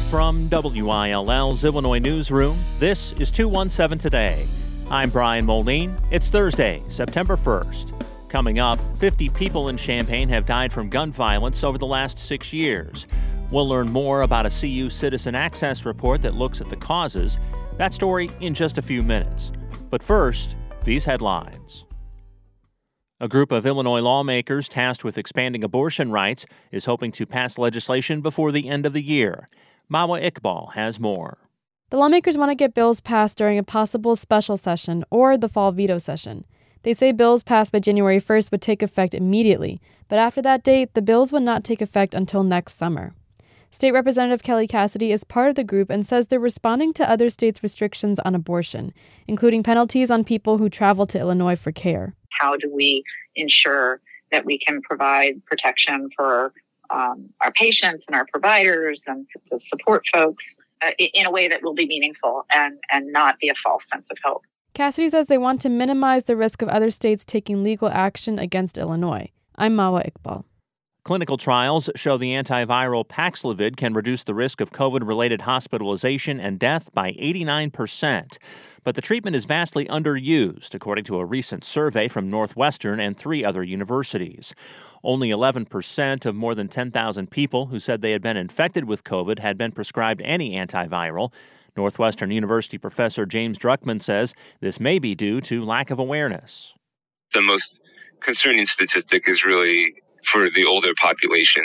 From WILL's Illinois Newsroom, this is 217 Today. I'm Brian Moline. It's Thursday, September 1st. Coming up, 50 people in Champaign have died from gun violence over the last 6 years. We'll learn more about a CU Citizen Access report that looks at the causes. That story in just a few minutes. But first, these headlines. A group of Illinois lawmakers tasked with expanding abortion rights is hoping to pass legislation before the end of the year. Mawa Iqbal has more. The lawmakers want to get bills passed during a possible special session or the fall veto session. They say bills passed by January 1st would take effect immediately, but after that date, the bills would not take effect until next summer. State Representative Kelly Cassidy is part of the group and says they're responding to other states' restrictions on abortion, including penalties on people who travel to Illinois for care. How do we ensure that we can provide protection for our patients and our providers and the support folks in a way that will be meaningful and not be a false sense of hope? Cassidy says they want to minimize the risk of other states taking legal action against Illinois. I'm Mawa Iqbal. Clinical trials show the antiviral Paxlovid can reduce the risk of COVID-related hospitalization and death by 89%. But the treatment is vastly underused, according to a recent survey from Northwestern and 3 other universities. Only 11% of more than 10,000 people who said they had been infected with COVID had been prescribed any antiviral. Northwestern University professor James Druckman says this may be due to lack of awareness. The most concerning statistic is really for the older population.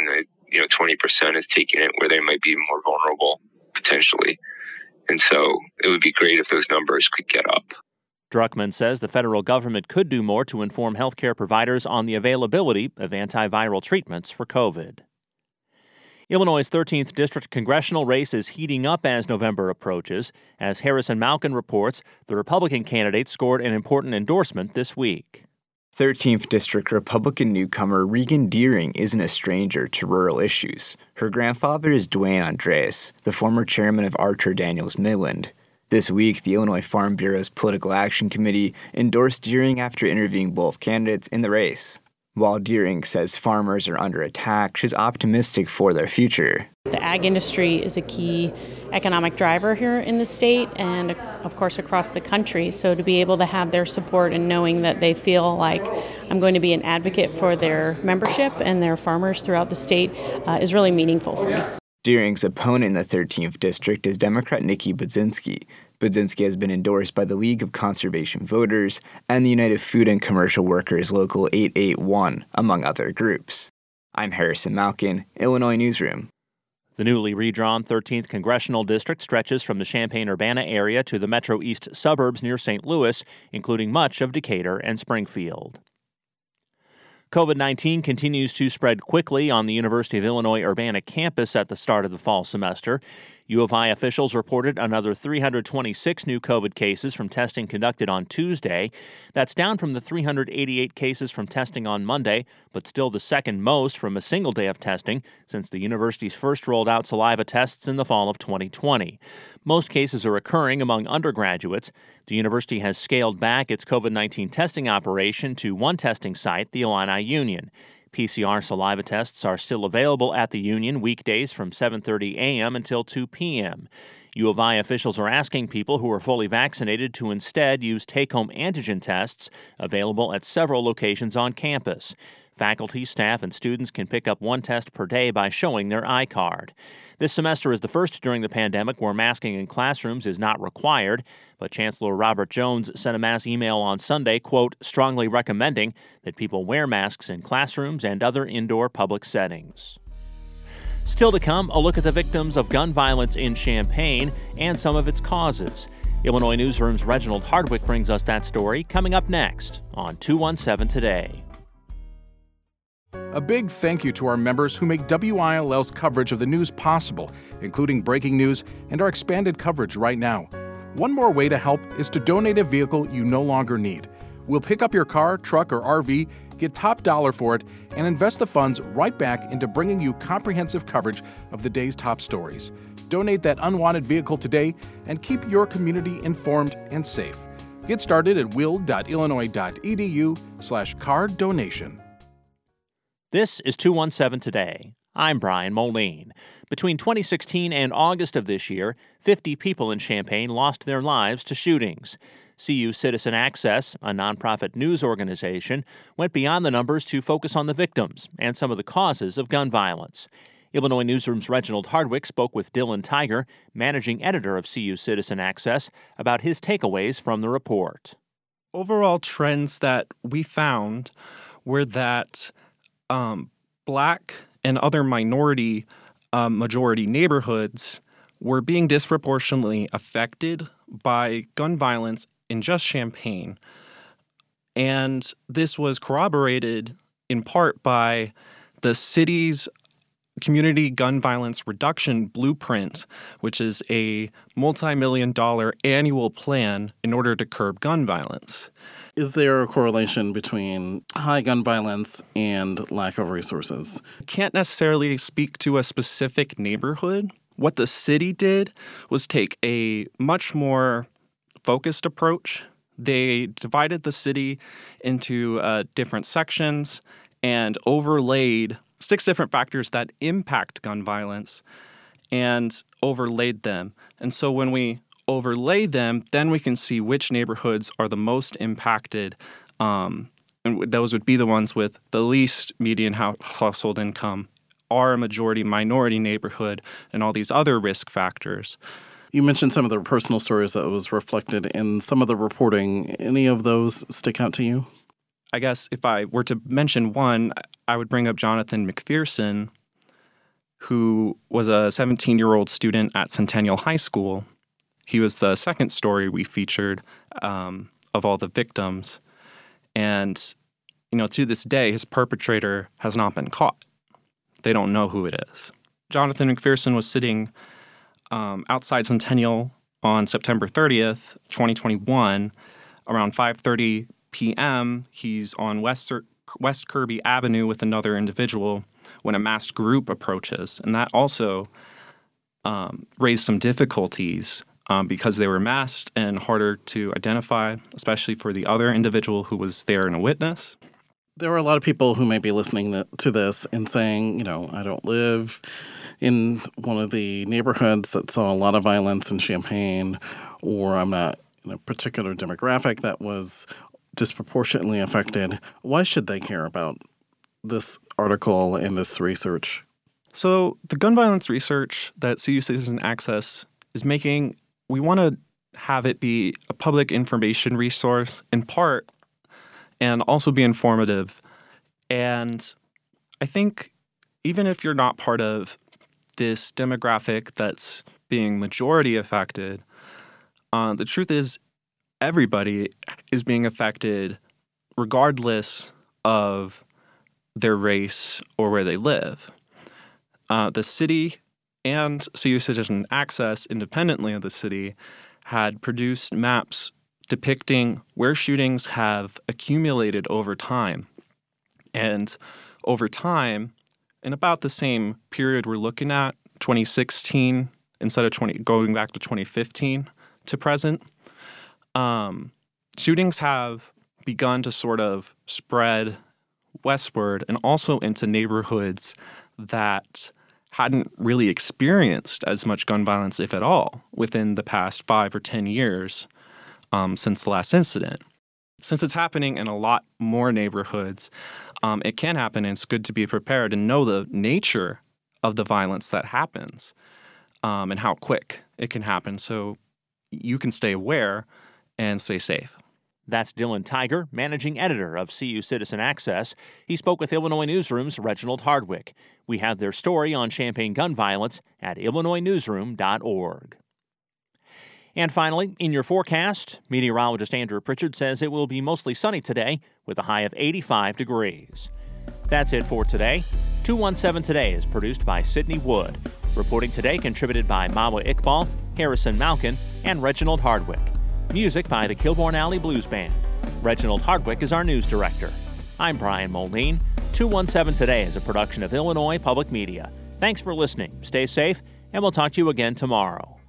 20% is taking it where they might be more vulnerable, potentially. And so it would be great if those numbers could get up. Druckman says the federal government could do more to inform healthcare providers on the availability of antiviral treatments for COVID. Illinois' 13th District congressional race is heating up as November approaches. As Harrison Malkin reports, the Republican candidate scored an important endorsement this week. 13th District Republican newcomer Regan Deering isn't a stranger to rural issues. Her grandfather is Dwayne Andres, the former chairman of Archer Daniels Midland. This week, the Illinois Farm Bureau's Political Action Committee endorsed Deering after interviewing both candidates in the race. While Deering says farmers are under attack, she's optimistic for their future. The ag industry is a key economic driver here in the state and, of course, across the country. So to be able to have their support and knowing that they feel like I'm going to be an advocate for their membership and their farmers throughout the state is really meaningful for me. Deering's opponent in the 13th District is Democrat Nikki Budzinski. Budzinski has been endorsed by the League of Conservation Voters and the United Food and Commercial Workers Local 881, among other groups. I'm Harrison Malkin, Illinois Newsroom. The newly redrawn 13th Congressional District stretches from the Champaign-Urbana area to the Metro East suburbs near St. Louis, including much of Decatur and Springfield. COVID-19 continues to spread quickly on the University of Illinois Urbana campus at the start of the fall semester. U of I officials reported another 326 new COVID cases from testing conducted on Tuesday. That's down from the 388 cases from testing on Monday, but still the second most from a single day of testing since the university's first rolled out saliva tests in the fall of 2020. Most cases are occurring among undergraduates. The university has scaled back its COVID-19 testing operation to one testing site, the Illini Union. PCR saliva tests are still available at the Union weekdays from 7:30 a.m. until 2 p.m. U of I officials are asking people who are fully vaccinated to instead use take-home antigen tests available at several locations on campus. Faculty, staff, and students can pick up one test per day by showing their iCard. This semester is the first during the pandemic where masking in classrooms is not required, but Chancellor Robert Jones sent a mass email on Sunday, quote, strongly recommending that people wear masks in classrooms and other indoor public settings. Still to come, a look at the victims of gun violence in Champaign and some of its causes. Illinois Newsroom's Reginald Hardwick brings us that story coming up next on 217 Today. A big thank you to our members who make WILL's coverage of the news possible, including breaking news and our expanded coverage right now. One more way to help is to donate a vehicle you no longer need. We'll pick up your car, truck, or RV, get top dollar for it, and invest the funds right back into bringing you comprehensive coverage of the day's top stories. Donate that unwanted vehicle today and keep your community informed and safe. Get started at will.illinois.edu/car donation. This is 217 Today. I'm Brian Moline. Between 2016 and August of this year, 50 people in Champaign lost their lives to shootings. CU Citizen Access, a nonprofit news organization, went beyond the numbers to focus on the victims and some of the causes of gun violence. Illinois Newsroom's Reginald Hardwick spoke with Dylan Tiger, managing editor of CU Citizen Access, about his takeaways from the report. Overall trends that we found were that Black and other minority majority neighborhoods were being disproportionately affected by gun violence in just Champaign. And this was corroborated in part by the city's Community Gun Violence Reduction Blueprint, which is a multi-million-dollar annual plan in order to curb gun violence. Is there a correlation between high gun violence and lack of resources? I can't necessarily speak to a specific neighborhood. What the city did was take a much more focused approach. They divided the city into different sections and overlaid 6 different factors that impact gun violence and overlaid them. And so when we overlay them, then we can see which neighborhoods are the most impacted. And those would be the ones with the least median household income, are a majority minority neighborhood, and all these other risk factors. You mentioned some of the personal stories that was reflected in some of the reporting. Any of those stick out to you? I guess if I were to mention one, I would bring up Jonathan McPherson, who was a 17-year-old student at Centennial High School. He was the second story we featured of all the victims. And, to this day, his perpetrator has not been caught. They don't know who it is. Jonathan McPherson was sitting outside Centennial on September 30th, 2021, around 5:30 p.m. He's on West Kirby Avenue with another individual when a masked group approaches. And that also raised some difficulties because they were masked and harder to identify, especially for the other individual who was there and a witness. There are a lot of people who may be listening to this and saying, I don't live in one of the neighborhoods that saw a lot of violence in Champaign, or I'm not in a particular demographic that was disproportionately affected. Why should they care about this article and this research? So the gun violence research that CU Citizen Access is making, we want to have it be a public information resource in part and also be informative. And I think even if you're not part of this demographic that's being majority affected, the truth is everybody is being affected regardless of their race or where they live. The city and CU Citizen Access, independently of the city, had produced maps depicting where shootings have accumulated over time. And over time, in about the same period we're looking at, 2016 instead of going back to 2015 to present, shootings have begun to sort of spread westward and also into neighborhoods that hadn't really experienced as much gun violence, if at all, within the past 5 or 10 years since the last incident. Since it's happening in a lot more neighborhoods, it can happen, and it's good to be prepared and know the nature of the violence that happens and how quick it can happen so you can stay aware and stay safe. That's Dylan Tiger, managing editor of CU Citizen Access. He spoke with Illinois Newsroom's Reginald Hardwick. We have their story on Champaign gun violence at illinoisnewsroom.org. And finally, in your forecast, meteorologist Andrew Pritchard says it will be mostly sunny today with a high of 85 degrees. That's it for today. 217 Today is produced by Sydney Wood. Reporting today contributed by Mawa Iqbal, Harrison Malkin, and Reginald Hardwick. Music by the Kilbourne Alley Blues Band. Reginald Hardwick is our news director. I'm Brian Moline. 217 Today is a production of Illinois Public Media. Thanks for listening. Stay safe, and we'll talk to you again tomorrow.